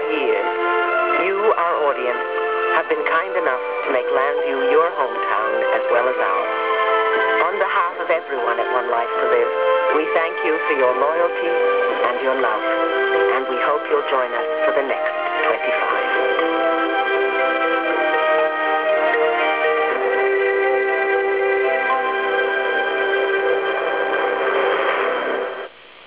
years, you, our audience, have been kind enough to make Landview your hometown as well as ours. On behalf of everyone at One Life to Live, we thank you for your loyalty and your love, and we hope you'll join us for the next 25.